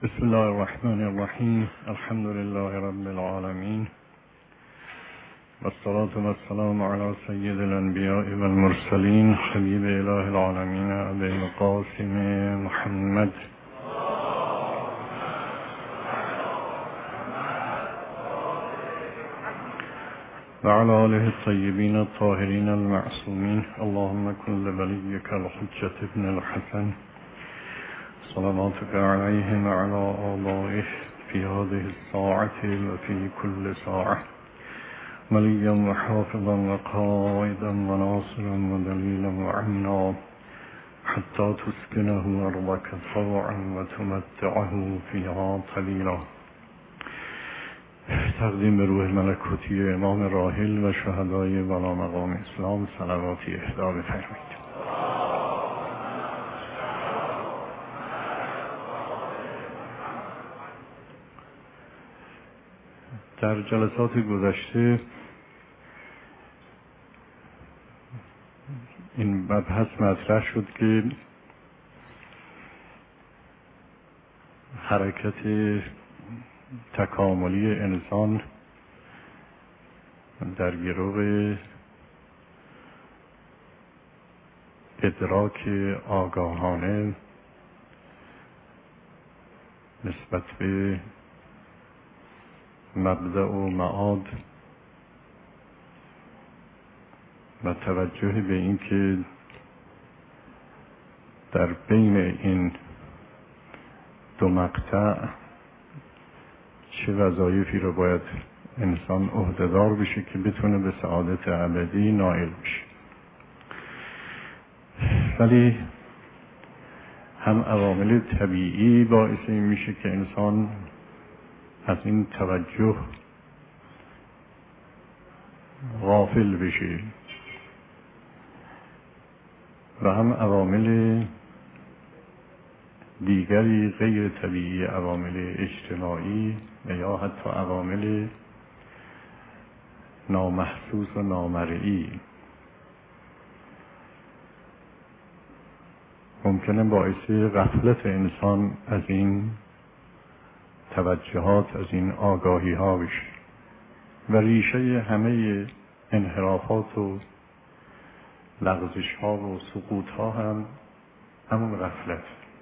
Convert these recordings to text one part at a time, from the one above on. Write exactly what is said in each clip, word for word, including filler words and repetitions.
بسم الله الرحمن الرحیم. الحمد لله رب العالمین والصلاة والسلام على سید الانبیاء والمرسلین حبیب اله العالمین ابی القاسم محمد و علی آله الطیبین الطاهرین المعصومین. اللهم کن لولیک الحجة ابن الحسن صلواتك عليه وعلى آبائه في هذه الساعة وفي كل ساعة وليا وحافظا وقائدا وناصرا ودليلا وعنا حتى تسكنه أرضك طوعا وتمتعه فيها طويلا. تقدیم به روح ملکوتی امام راحل و شهدای والا مقام اسلام صلواتی اهدا بفرمایید. در جلسات گذشته این مبحث مطرح شد که حرکت تکاملی انسان در گرو ادراک آگاهانه نسبت به مبدأ و معاد و توجه به این که در بین این دو مقطع چه وظایفی رو باید انسان عهده‌دار بشه که بتونه به سعادت ابدی نائل بشه. ولی هم عوامل طبیعی باعث این میشه که انسان از این توجه غافل بشه و هم عوامل دیگری غیر طبیعی، عوامل اجتماعی و یا حتی عوامل نامحسوس و نامرئی ممکنه باعث غفلت انسان از این توجهات، از این آگاهی ها بشه و ریشه همه انحرافات و لغزش ها و سقوط ها هم همون غفلت.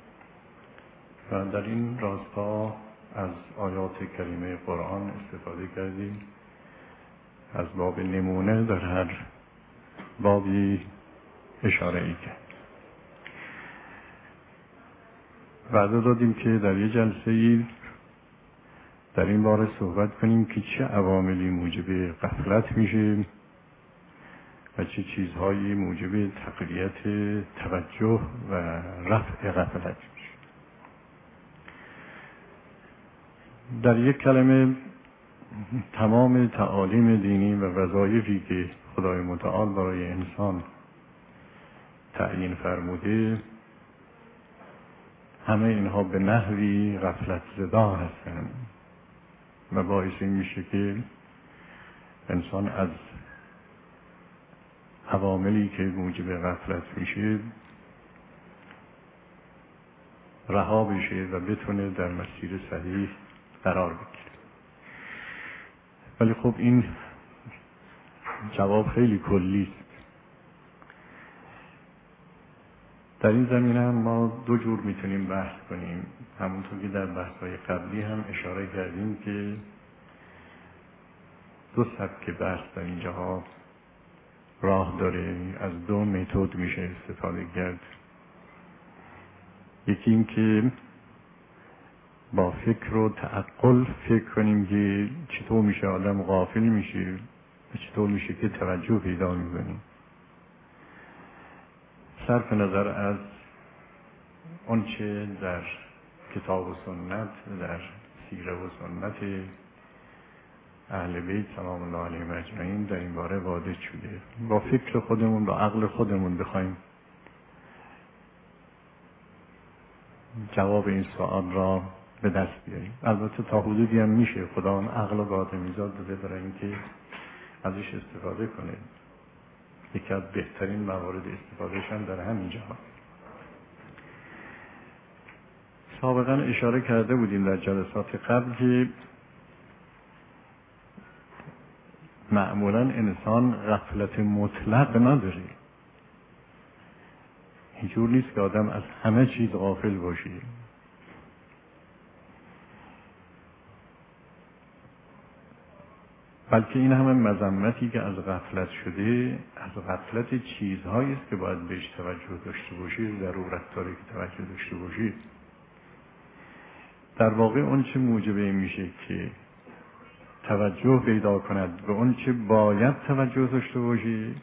و در این راستا از آیات کریمه قرآن استفاده کردیم، از باب نمونه در هر بابی اشاره ای کرد. وعده دادیم که در یه جلسه ای در این باره صحبت کنیم که چه عواملی موجب غفلت میشه و چه چیزهایی موجب تقویت توجه و رفع غفلت میشه. در یک کلمه تمام تعالیم دینی و وظایفی که خدای متعال برای انسان تعیین فرموده همه اینها به نحوی غفلت زدا هستند و باعث این میشه که انسان از عواملی که موجب غفلت میشه رها بشه و بتونه در مسیر صحیح قرار بگیره. ولی خب این جواب خیلی کلی است. در این زمینه هم ما دو جور میتونیم بحث کنیم. همونطور که در بحث‌های قبلی هم اشاره کردیم که دو سبک بحث در اینجاها راه داره، از دو متد میشه استفاده کرد. یکی این که با فکر و تعقل فکر کنیم که چطور میشه آدم غافل میشه و چطور میشه که توجه پیدا میکنیم، صرف نظر از اون چه در کتاب و سنت و در سیره و سنت اهل بیت سلام الله علیهم اجمعین در این باره وارد شده. با فکر خودمون، با عقل خودمون بخوایم جواب این سوال را به دست بیاریم. البته تا حدودی هم میشه، خدا هم عقل و آدمیزاد داده برای اینکه ازش استفاده کنه. یکی از بهترین موارد استفادهش هم در همینجا. سابقا اشاره کرده بودیم در جلسات قبل که معمولا انسان غفلت مطلق نداره. اینجور نیست که آدم از همه چیز غافل باشه. بلکه این همه مذمتی که از غفلت شده، از غفلت چیزهایی است که باید بهش توجه داشته باشی، ضرورت داره که توجه داشته باشی. در واقع اون چه موجب این میشه که توجه پیدا کند به اون چه باید توجه داشته باشی،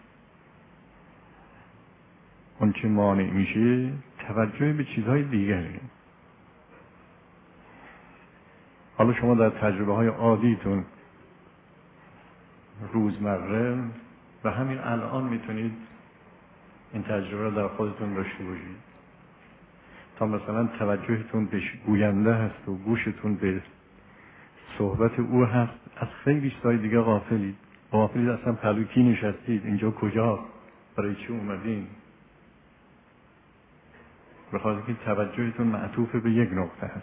اون چه مانع میشه توجه به چیزهای دیگری. حالا شما در تجربه های عادیتون روزمره و همین الان میتونید این تجربه رو در خودتون داشته باشید. تا مثلا توجهتون به گوینده هست و گوشتون به صحبت او هست، از خیلی چیزهای دیگه غافلید. غافلید اصلا پلو کی نشستید، اینجا کجا، برای چی اومدین. بخاطر که توجهتون معطوف به یک نقطه هست.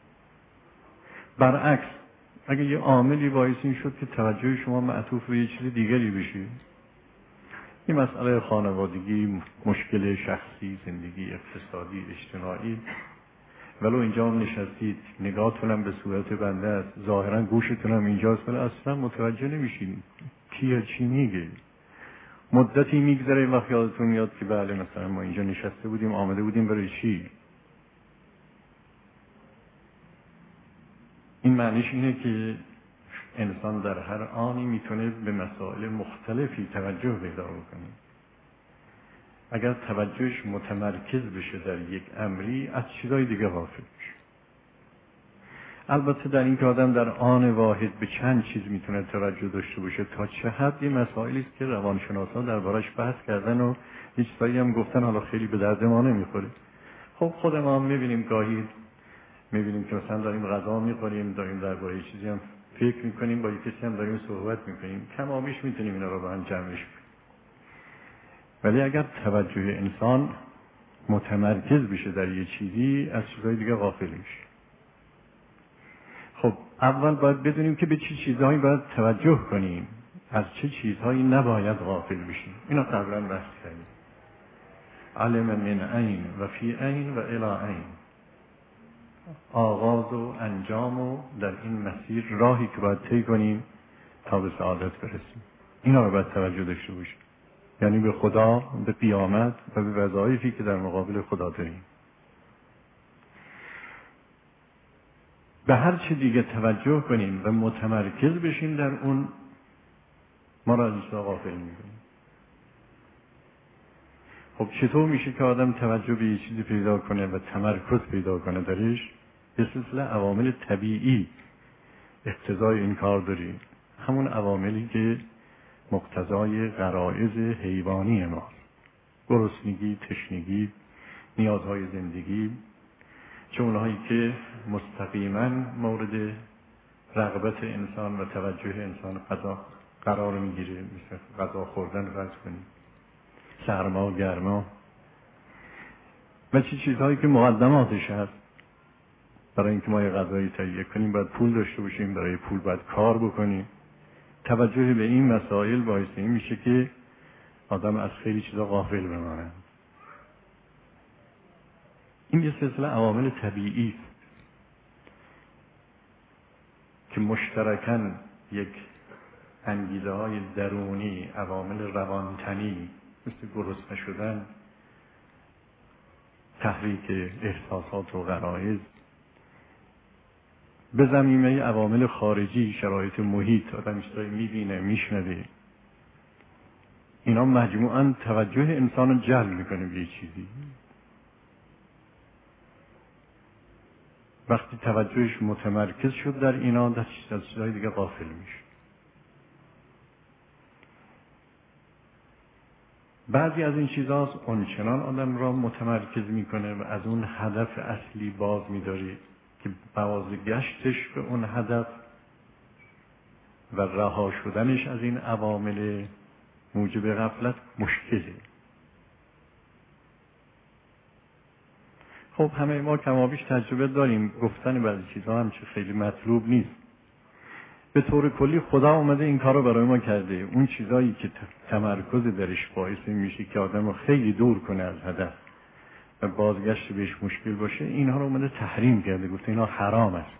برعکس اگه یه عاملی باعث این شد که توجه شما معطوف به یه چیز دیگری بشه، این مسئله خانوادگی، مشکل شخصی، زندگی اقتصادی، اجتماعی، ولو اینجا هم نشستید نگاهتون هم به صورت بنده است، ظاهرا گوشتون هم اینجاست، ولی اصلا متوجه نمیشین کیه چی میگه. مدتی میگذره این وقت یادتون میاد که بله مثلا ما اینجا نشسته بودیم، آمده بودیم برای چی. این معنیش اینه که انسان در هر آنی میتونه به مسائل مختلفی توجه پیدا بکنه. اگر توجهش متمرکز بشه در یک امری، از چیزای دیگه غافل بشه. البته در این که آدم در آن واحد به چند چیز میتونه توجه داشته باشه، تا چه حد، این مسائلی است که روانشناسان دربارش بحث کردن و یه چیزایی هم گفتن، حالا خیلی به درد ما نمیخوره. خب خود ما هم میبینیم، گاهی میبینیم که مثلا داریم غذا میخوریم، داریم درباره چیزی هم فکر میکنیم، با یک کسی هم داریم صحبت میکنیم، کم آمیش میتونیم اینا رو با هم جمعش کنیم. ولی اگر توجه انسان متمرکز بشه در یه چیزی، از چیزهای دیگه غافل میشه. خب اول باید بدونیم که به چه چیزهایی باید توجه کنیم، از چه چیزهایی نباید غافل بشیم. اینا قبلا بحث کردیم. علم من عین و فی عین و الی عین، آغاز و انجام و در این مسیر راهی که باید طی کنیم تا به سعادت برسیم. اینا رو باید توجه داشته باشیم، یعنی به خدا، به قیامت و به وظایفی که در مقابل خدا داریم. به هر چی دیگه توجه کنیم و متمرکز بشیم در اون، ما را از این چیزا غافل می‌کنیم. خب چطور میشه که آدم توجه به یه چیزی پیدا کنه و تمرکز پیدا کنه درش؟ به سلسله عوامل طبیعی اقتضای این کار داریم. همون عواملی که مقتضای غرایز حیوانی ماست. گرسنگی، تشنگی، نیازهای زندگی، چه اونهایی که مستقیما مورد رغبت انسان و توجه انسان غذا قرار میگیره، مثل غذا خوردن فرض کنید، سرما، گرما، و چه چیزهایی که مقدماتش هست. برای اینکه ما یه غذایی تهیه کنیم باید پول داشته باشیم، برای پول باید کار بکنیم. توجه به این مسائل باعث این میشه که آدم از خیلی چیزا غافل بمانه. این یه سلسله عوامل طبیعی است که مشترکاً یک انگیزه های درونی، عوامل روانتنی مثل گرسنه شدن، تحریک احساسات و غرایز، به ضمیمه عوامل خارجی، شرایط محیط، آدم چیزایی میبینه، میشنوه، اینا مجموعاً توجه انسان رو جلب میکنه به یه چیزی. وقتی توجهش متمرکز شد در اینا، در چیزهای دیگه غافل میشه. بعضی از این چیزاست اونچنان آدم را متمرکز میکنه و از اون هدف اصلی باز میداره که بازگشتش به اون هدف و رها شدنش از این عوامل موجب غفلت مشکله. خب همه ما کمابیش تجربه داریم، گفتن بعضی چیزها هم چه خیلی مطلوب نیست. به طور کلی خدا اومده این کار رو برای ما کرده. اون چیزایی که تمرکز درش باعث میشه که آدم رو خیلی دور کنه از هدف و بازگشت بهش مشکل باشه، اینها رو اومده تحریم کرده، گفته اینا حرام است.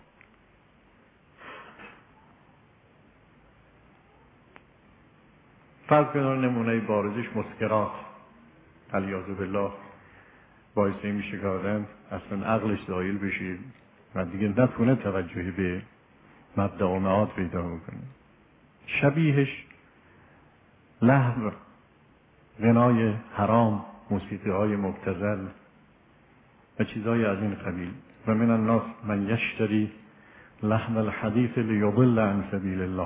فرض کنید نمونه بارزش مسکرات، علیاذ بالله، باعث میشه که آدم اصلا عقلش زایل بشه و دیگه نتونه توجهی به مبدأ و معاد پیدا بکنه. شبیهش لهو، غنای حرام، موسیقی های مبتذل و چیزهای از این قبیل. و من الناس من یشتری لهو الحدیث لیضل عن سبیل الله.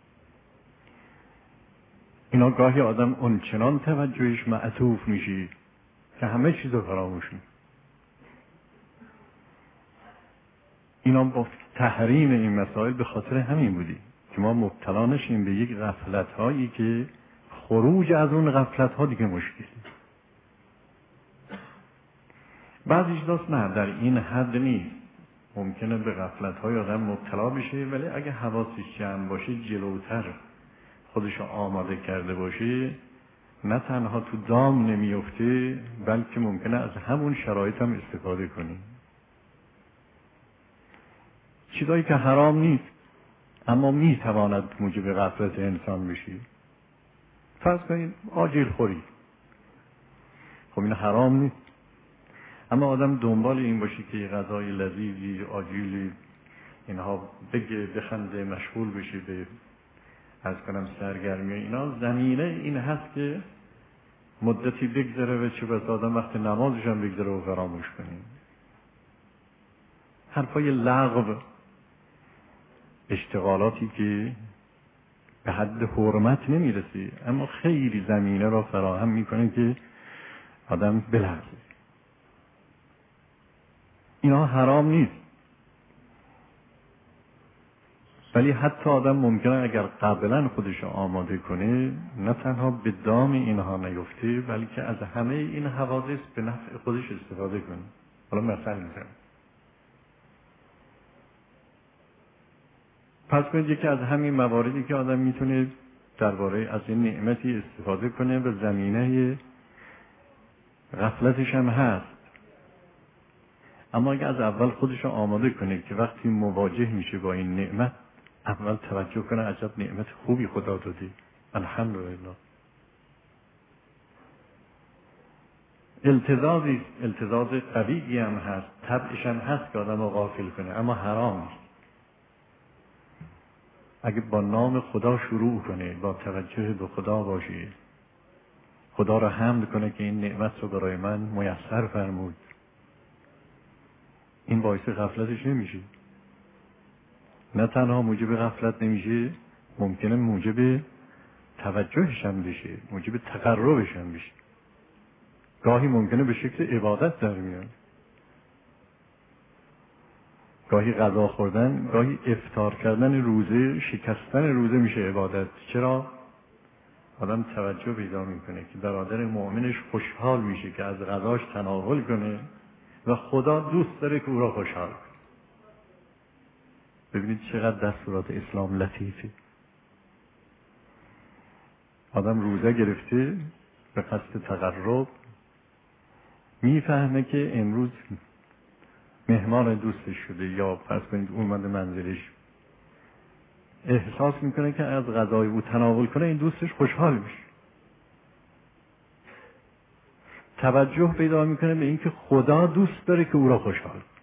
اینا گاهی آدم اون چنان توجهش معطوف میشه که همه چیز رو فراموش میکنه. اینا با تحریم این مسائل به خاطر همین بودی که ما مبتلا نشیم به یک غفلت هایی که خروج از اون غفلت ها دیگه مشکلی. بعضیش داست نه، در این حد نیست، ممکنه به غفلت های آدم مبتلا بشه، ولی اگه حواسش جمع باشه جلوتر خودش آماده کرده باشه، نه تنها تو دام نمیفته بلکه ممکنه از همون شرایط هم استفاده کنی. چیزایی که حرام نیست اما میتواند موجب غفلت انسان بشی. فرض کنید آجیل خوری، خب این حرام نیست، اما آدم دنبال این باشه که غذای لذیذی، آجیلی، اینها بگه، بخنده، مشغول بشه به از کنم سرگرمی، اینا زمینه این هست که مدتی بگذره و چه بس آدم وقت نمازش هم بگذره و فراموش کنیم. حرفای لغو، اشتغالاتی که به حد حرمت نمیرسی اما خیلی زمینه را فراهم میکنه که آدم بلغزه. اینا حرام نیست، ولی حتی آدم ممکنه اگر قبلا خودش آماده کنه نه تنها به دام اینها نیفته بلکه از همه این حوادث به نفع خودش استفاده کنه. حالا مثلا میزنم، پس کنید یکی از همین مواردی که آدم میتونه درباره از این نعمتی استفاده کنه و زمینه غفلتش هم هست، اما اگه از اول خودش آماده کنه که وقتی مواجه میشه با این نعمت اول توجه کنه عجب نعمت خوبی خدا داده، الحمدلله. التزازی التزاز قویی هم هست، طبعش هم هست که آدم رو غافل کنه، اما حرام نیست. اگه با نام خدا شروع کنه، با توجه به خدا باشه، خدا را حمد کنه که این نعمت رو برای من میسر فرمود، این باعث غفلتش نمیشه. نه تنها موجب غفلت نمیشه، ممکنه موجب توجهش هم بشه، موجب تقربش هم بشه. گاهی ممکنه به شکل عبادت در میاد، گاهی غذا خوردن، گاهی افطار کردن روزه، شکستن روزه میشه عبادت. چرا؟ آدم توجه پیدا میکنه که برادر مؤمنش خوشحال میشه که از غذاش تناول کنه و خدا دوست داره که او را خوشحال کنه. ببینید چقدر دستورات اسلام لطیفه. آدم روزه گرفته به قصد تقرب، میفهمه که امروز مهمان دوستش شده یا فرض کنید اومده منزلش، احساس میکنه که از غذای او تناول کنه این دوستش خوشحال میشه. توجه پیدا میکنه به اینکه خدا دوست داره که او را خوشحال کنه.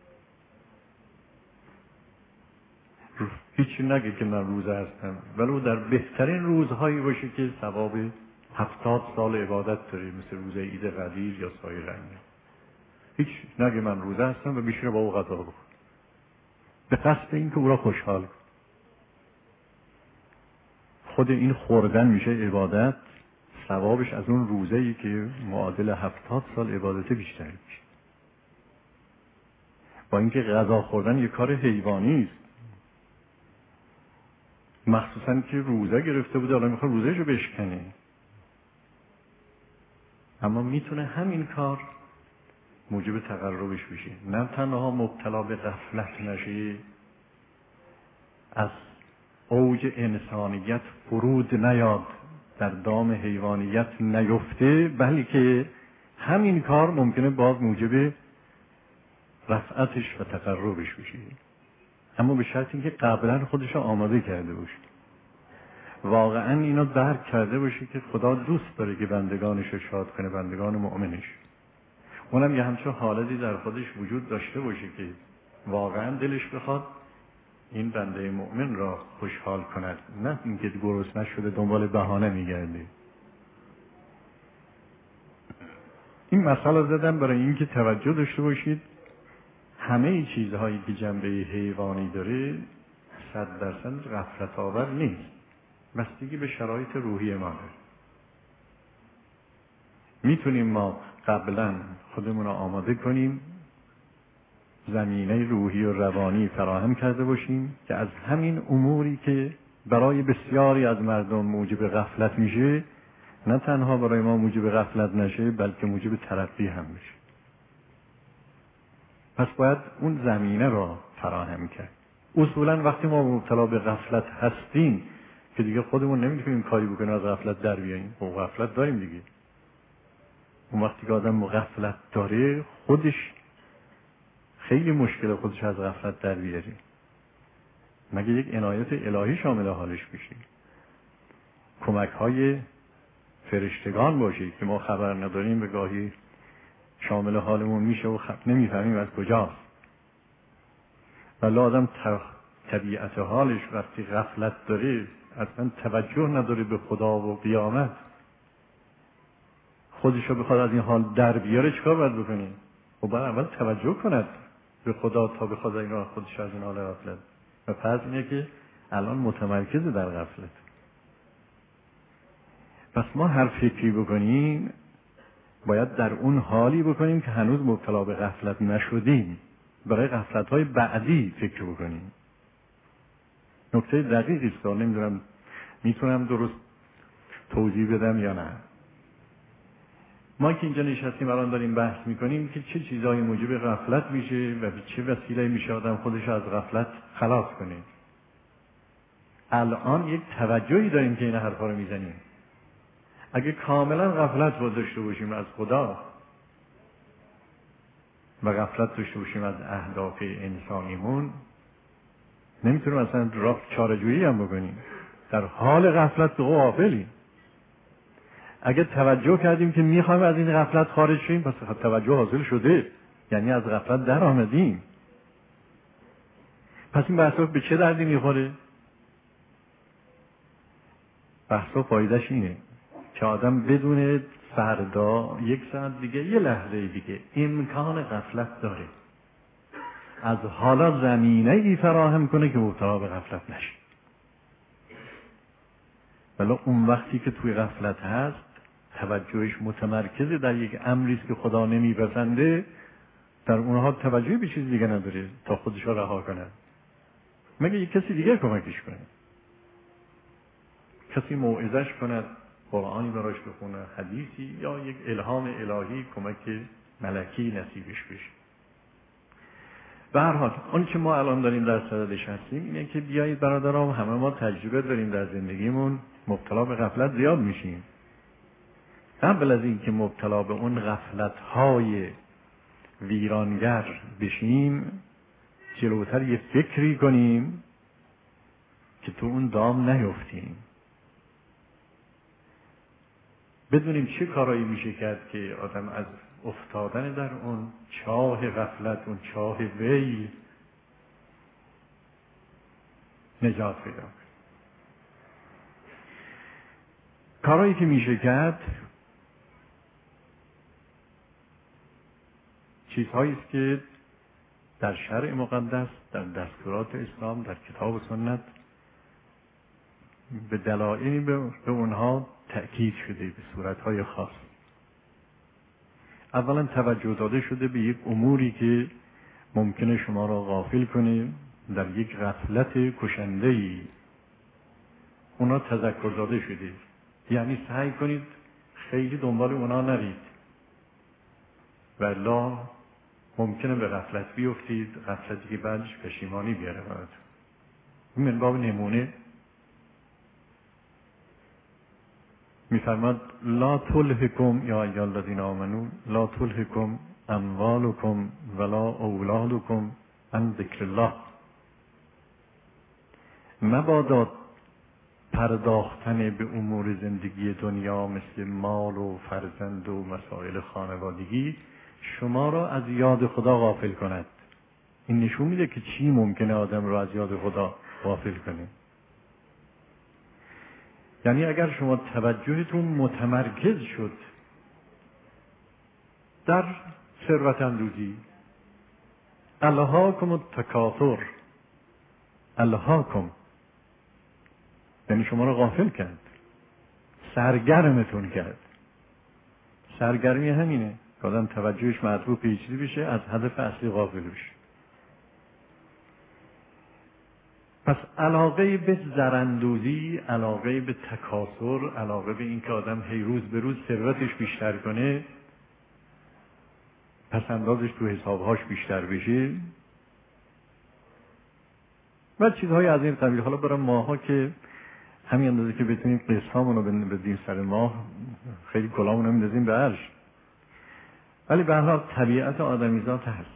هیچی نگه که من روزه هستم، ولو در بهترین روزهایی باشه که ثواب هفتاد سال عبادت داره، مثل روزه عید قدیر یا سایر رنگه. هیچ نگه من روزه هستم و بیشتر با او غذا بخور، به قصد این که او را خوشحال کنه. خود این خوردن میشه عبادت، ثوابش از اون روزه‌ای که معادل هفتاد سال عبادت بیشتر میشه. با اینکه غذا خوردن یک کار حیوانی است، مخصوصا که روزه گرفته بوده حالا میخواد روزه‌شو بشکنه، اما میتونه همین کار موجب تقربش بشه. نه تنها مبتلا به غفلت نشه، از اوج انسانیت فرود نیاد، در دام حیوانیت نیفته، بلکه همین کار ممکنه باز موجب رفعتش و تقربش بشه، اما به شرط اینکه قبلا خودش رو آماده کرده باشه، واقعا اینو درک کرده باشه که خدا دوست داره که بندگانش رو شاد کنه، بندگان مؤمنش. اونم یه همچون حالتی در خودش وجود داشته باشه که واقعا دلش بخواد این بنده مؤمن را خوشحال کند، نه اینکه گرسنه شده دنبال بهانه میگرده. این مسئله زدم برای اینکه توجه داشته باشید همه چیزهایی که جنبه حیوانی داره صد درصد غفلت آور نیست، بستگی به شرایط روحی ما داره. میتونیم ما قبلا خودمون رو آماده کنیم، زمینه روحی و روانی فراهم کرده باشیم که از همین اموری که برای بسیاری از مردم موجب غفلت میشه، نه تنها برای ما موجب غفلت نشه بلکه موجب ترقی هم میشه. پس باید اون زمینه را فراهم کرد. اصولا وقتی ما مبتلا به غفلت هستیم که دیگه خودمون نمیتونیم کاری بکنیم از غفلت در بیاییم، خب غفلت داریم دیگه. اون وقتی که آدم غفلت داره خودش خیلی مشکل خودش از غفلت در بیاره، مگه یک عنایت الهی شامل حالش بشه، کمک های فرشتگان باشه که ما خبر نداریم، به گاهی شامل حالمون میشه و خب نمیفهمیم از کجاست. ولی آدم طبیعت حالش وقتی غفلت داره اصلا توجه نداره به خدا و قیامت، خودشو بخواد از این حال در بیاره چیکار باید بکنه؟ و باید اول توجه کند به خدا تا بخواد این را خودش از این حال غفلت. و پس اینه که الان متمرکز در غفلت. پس ما هر فکری بکنیم باید در اون حالی بکنیم که هنوز مبتلا به غفلت نشدیم، برای غفلت‌های بعدی فکر بکنیم. نکته دقیقی است، نمیدونم میتونم درست توضیح بدم یا نه. ما که اینجا نشستیم الان داریم بحث میکنیم که چه چیزایی موجب غفلت میشه و به چه وسیله میشه آدم خودش از غفلت خلاص کنه. الان یک توجهی داریم که این حرفا رو میزنیم. اگه کاملا غفلت داشته باشیم از خدا و غفلت داشته باشیم از اهداف انسانیمون، نمیتونیم اصلا راه چاره‌جویی هم بکنیم. در حال غفلت به غافلیم. اگه توجه کردیم که میخوایم از این غفلت خارج شیم، پس توجه حاصل شده، یعنی از غفلت در آمدیم. پس این بحثا به چه دردی میخوره؟ بحثا فایدهش اینه که آدم بدونه فردا یک ساعت دیگه، یه لحظه دیگه امکان غفلت داره، از حالا زمینه ای فراهم کنه که مبتلا به غفلت نشه. ولی اون وقتی که توی غفلت هست توجهش متمرکز در یک امری است که خدا نمیپسنده، در اونها توجهی به چیز دیگه نداره تا خودش رو رها کنه، مگه یک کسی دیگه کمکش کنه، کسی موعظش کند، قرآنی براش بخونه، حدیثی، یا یک الهام الهی کمک ملکی نصیبش بشه. به هر حال اون که ما الان داریم در صددش هستیم اینه که بیایید برادرام، همه ما تجربه داریم در زندگیمون، مبتلا به غفلت زیاد میشیم. قبل از این که مبتلا به اون غفلت‌های ویرانگر بشیم، جلوتر یه فکری کنیم که تو اون دام نیفتیم، بدونیم چه کارایی میشه کرد که آدم از افتادن در اون چاه غفلت، اون چاه ویل نجات پیدا کنه. کارایی که میشه کرد چیزهایی است که در شرع مقدس، در دستورات اسلام، در کتاب و سنت به دلایلی به اونها تأکید شده به صورتهای خاص. اولا توجه داده شده به یک اموری که ممکنه شما را غافل کنه، در یک غفلت کشنده‌ای اونا تذکر داده شده، یعنی سعی کنید خیلی دنبال اونا نرید، والله ممکنه به غفلت بیفتید، غفلتی که بعدش پشیمانی بیاره براتون. این من باب نمونه میفرماد لا تلهکم یا ایها الذین آمنو لا تلهکم اموالکم ولا اولادکم عن ذکر الله. مبادا پرداختن به امور زندگی دنیا مثل مال و فرزند و مسائل خانوادگی شما را از یاد خدا غافل کند. این نشون میده که چی ممکنه آدم را از یاد خدا غافل کنه. یعنی اگر شما توجهتون متمرکز شد در ثروت اندوزی، الهاکم التکاثر، الهاکم یعنی شما را غافل کرد، سرگرمتون کرد. سرگرمی همینه که آدم توجهش معطوف به چیزی بشه، از هدف اصلی غافل بشه. پس علاقه به زراندوزی، علاقه به تکاثر، علاقه به این که آدم هی روز به روز ثروتش بیشتر کنه، پس اندازش تو حسابهاش بیشتر بشه و چیزهای از این قبیل. حالا برای ماها که همین اندازه که بتونیم قسطامون رو بدیم سر ماه، خیلی کلامون رو میندازیم به عرش، ولی به هر حال طبیعت آدمیزاد هست.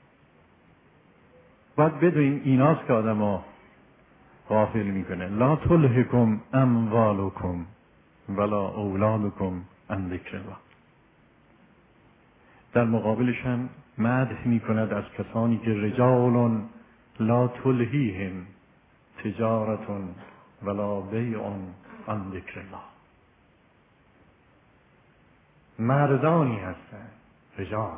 باید بدونیم ایناست که آدم ها غافل میکنه. لا تلهکم اموالکم ولا اولادکم عن ذکر الله. در مقابلش هم مدح میکند از کسانی که رجال لا تلهیهم تجارت ولا بیع عن ذکر الله. مردانی هستند، رجال،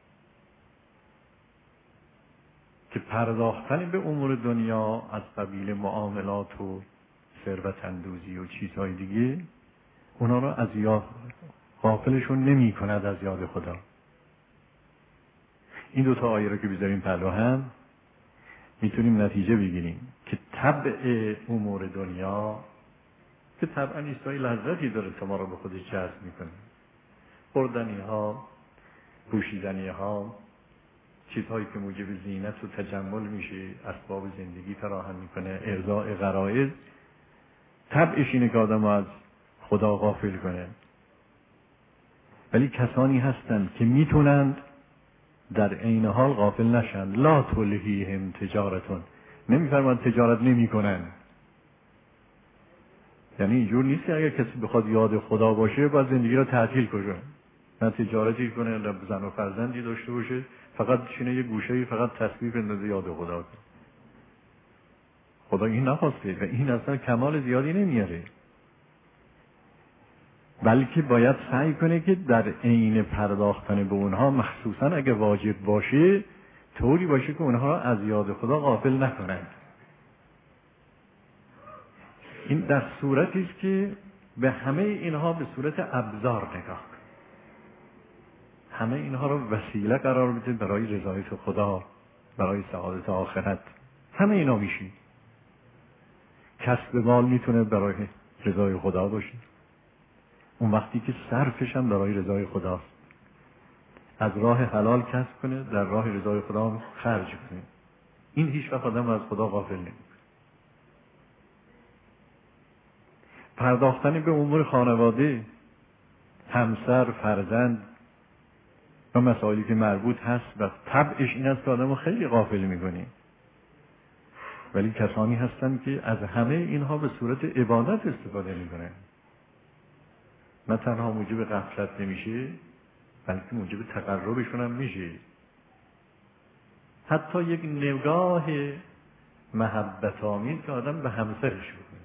که پرداختن به امور دنیا از قبیل معاملات و ثروت اندوزی و چیزهای دیگه اونا رو از یاد غافلشون نمی کند از یاد خدا. این دو تا آیه رو که بذاریم پلو هم میتونیم نتیجه بگیریم که طبع امور دنیا که طبعا ایستای لذتی داره که ما رو به خودش جذب میکنه. خوردنی ها، پوشیدنی ها، چیزهایی که موجب زینت و تجمل میشه، اسباب زندگی فراهم میکنه، ارضاء غرایز، طبعش اینه که آدم از خدا غافل کنه. ولی کسانی هستند که میتونند در عین حال غافل نشن. لا تلهیهم تجارتون، نمیفرمان تجارت نمی کنن. یعنی اینجور نیست که اگر کسی بخواد یاد خدا باشه باید زندگی را تعطیل کنه، نه تجارتی کنه، نه زن و فرزندی داشته باشه، فقط بشینه یه گوشه‌ای فقط تسبیح بندازه یاد خدا کنه. خدا این نخواسته و این اصلا کمال زیادی نمیاره، بلکه باید سعی کنه که در عین پرداختن به اونها، مخصوصا اگه واجب باشه، طوری باشه که اونها را از یاد خدا غافل نکنند. این در صورتی است که به همه اینها به صورت ابزار نگاه کنه، همه اینها رو وسیله قرار بده برای رضایت خدا، برای سعادت آخرت. همه اینا میشین. کسب مال میتونه برای رضای خدا باشه، اون وقتی که صرفش هم برای رضای خداست. از راه حلال کسب کنه، در راه رضای خدا خرج کنه. این هیچ وقت آدم از خدا غافل نمیکنه. پرداختن به امور خانواده، همسر، فرزند و مسائلی که مربوط هست و طبعش این است که آدم رو خیلی غافل میکنه. ولی کسانی هستند که از همه اینها به صورت عبادت استفاده میکنن. نه تنها موجب غفلت نمیشه، بلکه موجب تقربشون هم میشه. حتی یک نگاه محبت آمیز که آدم به همسرش بکنه،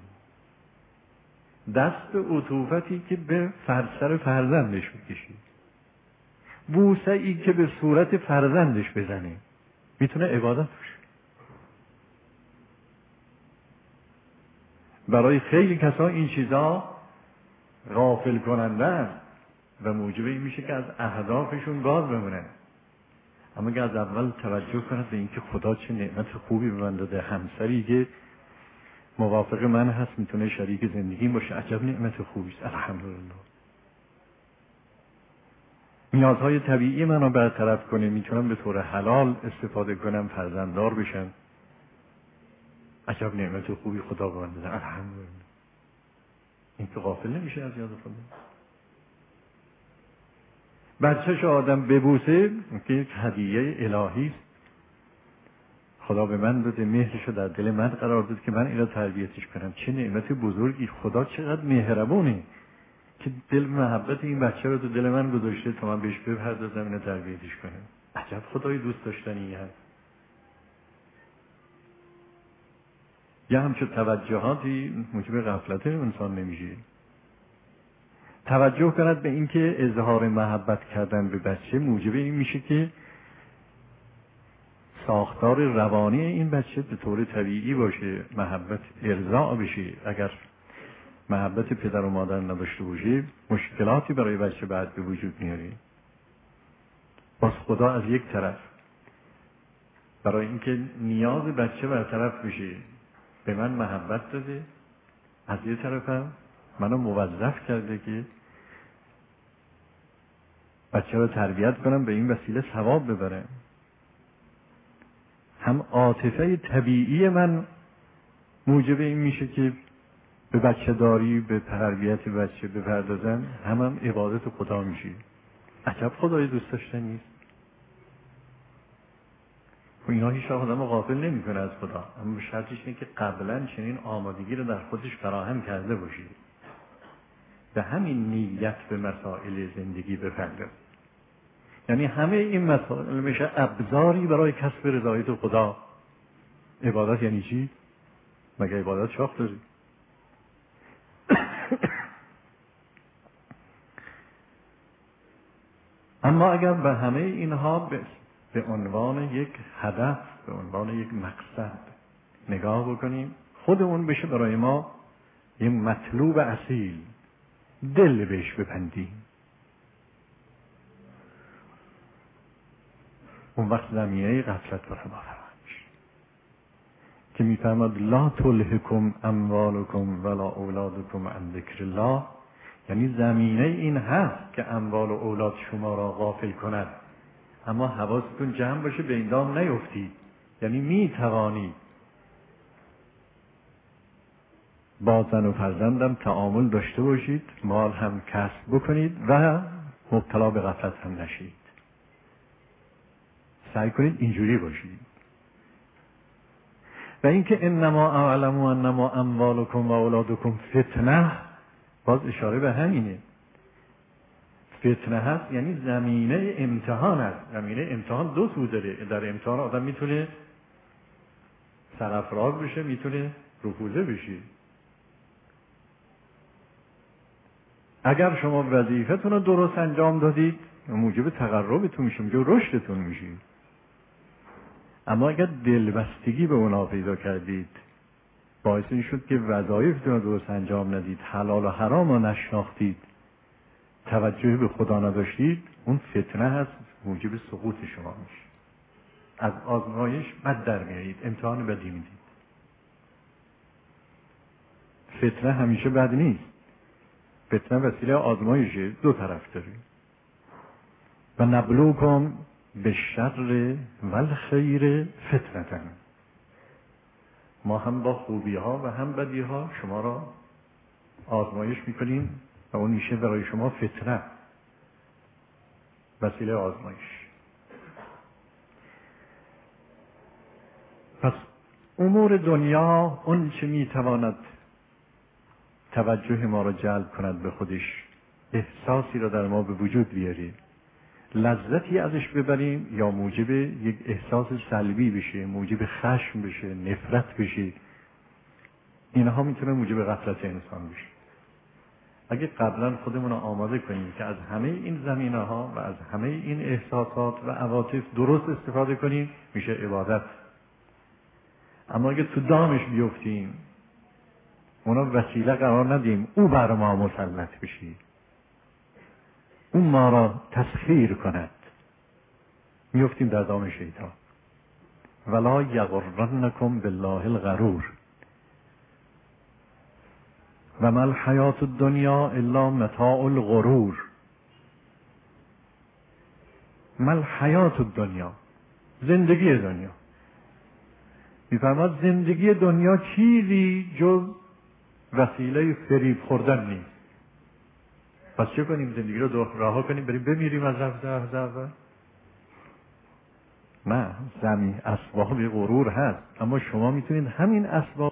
دست به عطوفتی که به سر فرزندش بکشه، بوسه ای که به صورت فرزندش بزنه، میتونه عبادت باشه. برای خیلی کسا این چیزا غافل کننده است و موجب این میشه که از اهدافشون باز بمونن. اما اگه از اول توجه کنه به اینکه خدا چه نعمت خوبی به من داده، همسری که موافق من هست، میتونه شریک زندگیم باشه، عجب نعمت خوبی است، الحمدلله. نیازهای طبیعی منو برطرف کنه، میتونم به طور حلال استفاده کنم، فرزنددار بشم. عجب نعمت خوبی خدا به من داده، الحمدلله. این که غافل نمیشه از یاد خدا. بچه‌ش آدم ببوسه که یک هدیه الهی است. خدا به من داده، مهرشو در دل من قرار داد که من اینو تربیتش کنم. چه نعمت بزرگی، خدا چقدر مهربونه که دل محبت این بچه رو تو دل من گذاشته تا من بهش بپردازم اینو تربیتش کنم. عجب خدای دوست داشتنی هست. یه همچه توجهاتی موجب غفلت انسان نمیشه. توجه کند به اینکه اظهار محبت کردن به بچه موجب این میشه که ساختار روانی این بچه به طور طبیعی باشه، محبت ارضاء بشه. اگر محبت پدر و مادر نداشته باشه مشکلاتی برای بچه بعد به وجود میاره. باز خدا از یک طرف برای اینکه نیاز بچه برطرف بشه به من محبت داده، از یک طرف هم منو موظف کرده که بچه رو تربیت کنم، به این وسیله ثواب ببرم. هم عاطفه طبیعی من موجب این میشه که به بچه داری، به تربیت بچه بپردازم، هم هم عبادت خدا میشه. عجب خدای دوست داشتنی است. و اینا هیچ آدم غافل نمی کنه از خدا، اما به شرطش اینه که قبلا چنین آمادگی رو در خودش فراهم کرده باشه، به همین نیت به مسائل زندگی بپردازه. یعنی همه این مسائل میشه ابزاری برای کسب رضایت خدا. عبادت یعنی چی؟ مگه عبادت شاخ داری؟ اما اگر به همه اینها به, به عنوان یک هدف، به عنوان یک مقصد نگاه بکنیم، خودمون بشه برای ما یک مطلوب اصیل، دل بهش بپندیم، اون وقت زمینه غفلت برای ما فراهم میشه. که میفرماد لا تلهکم اموالکم ولا اولادکم عن ذکر الله، یعنی زمینه این هست که اموال و اولاد شما را غافل کند، اما حواستون جمع باشه به این دام نیفتید. یعنی میتوانید با زن و فرزندم تعامل داشته باشید، مال هم کسب بکنید و مبتلا به غفلت هم نشید. سعی کنید اینجوری باشید. و اینکه انما اعلم و انما اموالکم و اولادکم فتنه، باز اشاره به همینه. فتنه هست یعنی زمینه امتحان هست. زمینه امتحان دو سو داره. در امتحان آدم میتونه سرافراز بشه، میتونه رفوزه بشه. اگر شما وظیفتون رو درست انجام دادید موجب تقربتون میشه، موجب رشدتون میشه. اما اگر دلبستگی به اونا پیدا کردید، باعث این شد که وظایفتون رو درست انجام ندید، حلال و حرام رو نشناختید، توجه به خدا نداشتید، اون فتنه هست، موجب سقوط شما میشه. از آزمایش بد در میایید، امتحان بدی میدید. فتنه همیشه بد نیست. فتنه وسیله آزمایشه، دو طرف داره. و نبلوکم به شر و الخیر فتنه، ما هم با خوبی ها و هم بدی ها شما را آزمایش میکنیم و اون میشه برای شما فتنه، وسیله آزمایش. پس امور دنیا اون چه میتواند توجه ما را جلب کند به خودش، احساسی را در ما به وجود بیاره، لذتی ازش ببریم، یا موجب یک احساس سلبی بشه، موجب خشم بشه، نفرت بشه، اینها میتونه موجب غفلت انسان بشه. اگه قبلا خودمون رو آماده کنیم که از همه این زمینه ها و از همه این احساسات و عواطف درست استفاده کنیم، میشه عبادت. اما اگه تو دامش بیفتیم، اونا وسیله قرار ندیم او بر ما مسلط بشه، اون ما را تسخیر کند، میفتیم در دام شیطان. ولا یغرنکم بالله الغرور و ما الحیات الدنیا الا متاع الغرور. مل حیات دنیا، زندگی دنیا. میفرماد زندگی دنیا چیزی جز وسیله فریب خوردن نیست. پس چه کنیم؟ زندگی رو رها کنیم بریم بمیریم از رفت اول؟ نه، زمین اسباب غرور هست، اما شما میتونید همین اسباب